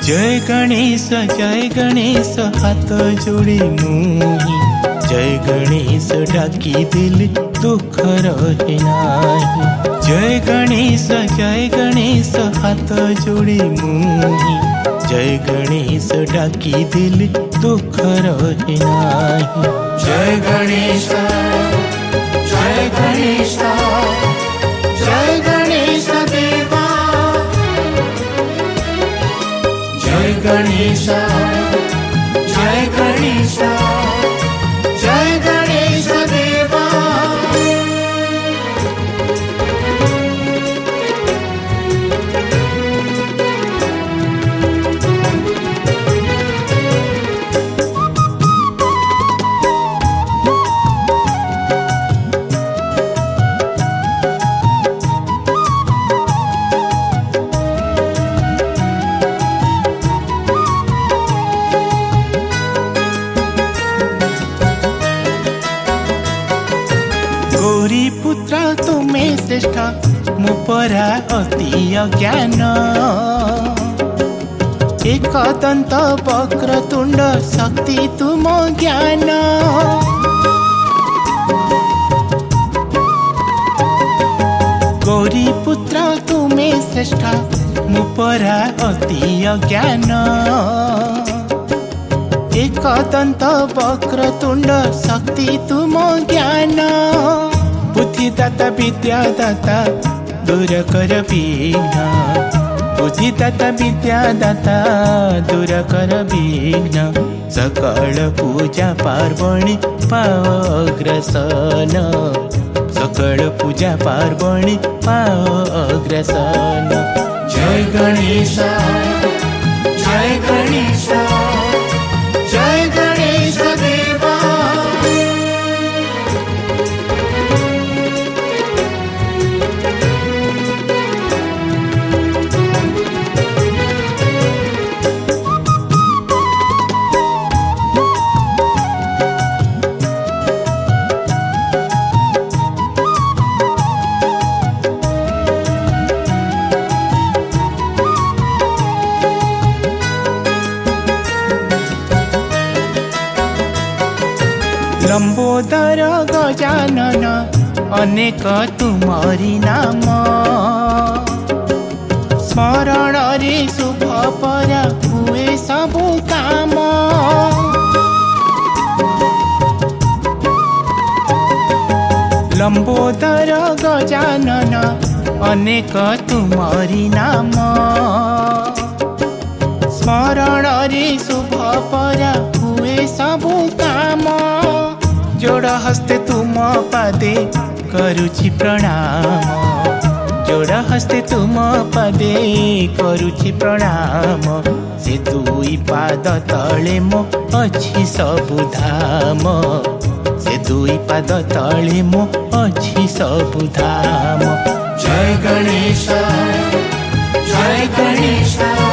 जय गणेश हाथ जोड़ी मुही जय गणेश डाकी दिल दुख रहे नाही। जय गणेश हाथ जोड़ी मुही जय गणेश डाकी दिल दुख रहे नाही। जय गणेश जय गणेश जय गणेश देवा जय गणेश जय गणेश जय गणेश देवा। गौरी पुत्र तुमे श्रेष्ठ मु परा अति अज्ञान। एकदंत वक्र तुंड शक्ति तुम ज्ञान। गौरी पुत्र तुमे श्रेष्ठ मु परा अति अज्ञान। एकदंत वक्र तुंड शक्ति तुम ज्ञान। बुद्धिदाता विद्यादाता दूर कर विघ्न। बुद्धिदाता विद्यादाता दूर कर विघ्न। सकल पूजा पार्वणी पाओ अग्रसन। सकल पूजा पार्वणी पाओ अग्रसन। जय गणेश जय गणेश जय गणेश देवा। लंबोदर गजानन अनेक तुमरी नाम। स्मरण रे शुभ पर हुए सबु काम। लंबोदर गजानन अनेक तुमरी नाम। स्मरण रे शुभ पर हुए सबु काम। जोड़ हस्ते तुम पादे करुछि प्रणाम। जोड़ हस्ते तुम पादे करुछि प्रणाम। से दुई पाद तले मो अछि सबु धाम। से दुई पाद तले मो अछि सबु धाम। जय गणेश जय गणेश